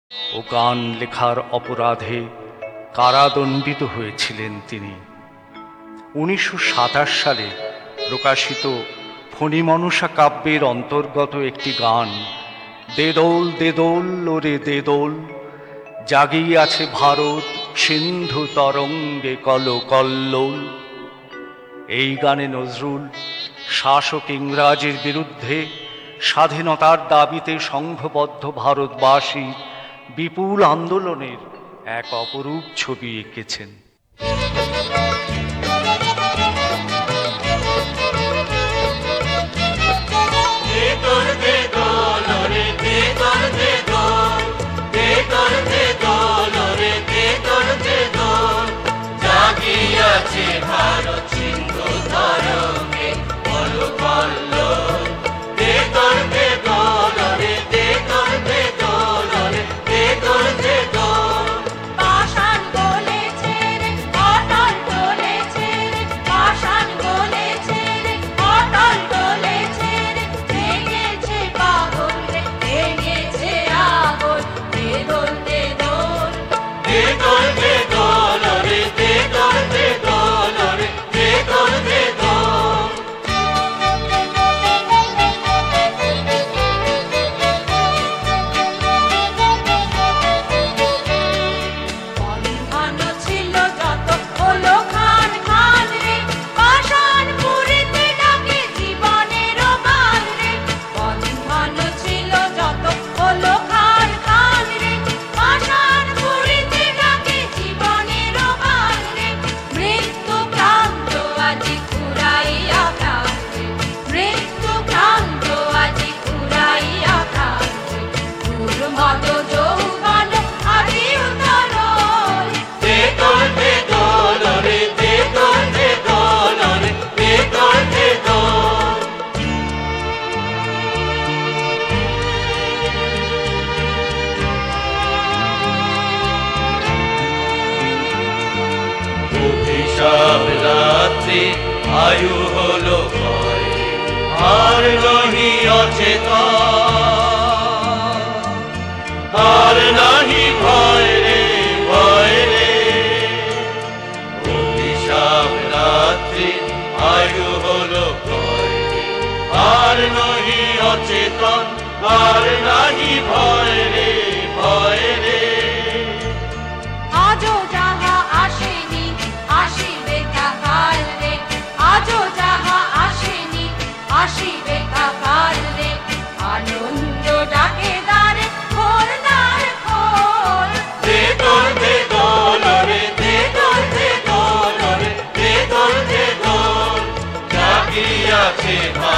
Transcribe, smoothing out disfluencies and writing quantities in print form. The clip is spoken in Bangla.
ও গান লেখার অপরাধে কারাদণ্ডিত হয়েছিলেন তিনি। 1927 সালে প্রকাশিত ফণীমনসা কাব্যের অন্তর্গত একটি গান, দে দোল দে দোল ওরে দে দোল, জাগিয়ে আছে ভারত সিন্ধু তরঙ্গে কলকল্লোল। এই গানে নজরুল শাসক ইংরাজের বিরুদ্ধে স্বাধীনতার দাবিতে সংঘবদ্ধ ভারতবাসী বিপুল আন্দোলনের এক অপরূপ ছবি এঁকেছেন। ভারত সিন্ধু তরঙ্গে কলকল্লোল, দে দোল দে দোল রে দে দোল দে দোল রে দে দোল দে দোল। পাষাণ গলেছে রে অটল টলেছে রে, পাষাণ গলেছে রে অটল টলেছে রে, ভেঙেছে পাগল রে ভেঙেছে আগল, দে দোল দে দোল, দে দোল দে দোল রে দে দোল দে দোল রে দে দোল দে দোল। বন্ধন ছিল যত হলো খান খান রে, পাষাণ পুরিতে ডাকে জীবনের গান রে। বন্ধন ছিল যত হলো খান খান রে, পাষাণ পুরিতে ডাকে জীবনের গান রে। মৃত্যু ক্রান্ত আজি ঘুরাইয়া প্রাণ রে, মৃত্যু ক্রান্ত আজি ঘুরাইয়া প্রাণ রে। দুর্মদ যৌবন আজি উতরল, দে দোল দে দোল রে দে দোল দে দোল রে দে দোল দে দোল। অভিশাপ রাত্রি আয়ু হলো ক্ষয়, আর নহি অচেতন, আর নাহি ভয় রে ভয় রে। অভিশাপ রাত্রি আয়ু হলো ক্ষয়, আর নহি অচেতন, আর নাহি ভয় রে ভয় রে। আজও যাহা আসেনি আসিবে কাল রে, আজও যাহা আসেনি আসিবে কাল রে। আনন্দ ডাকে দ্বারে খোল দ্বার খোল, দে দোল দে দোল রে দে দোল দে দোল রে দে দোল দে দোল। জাগিয়াছে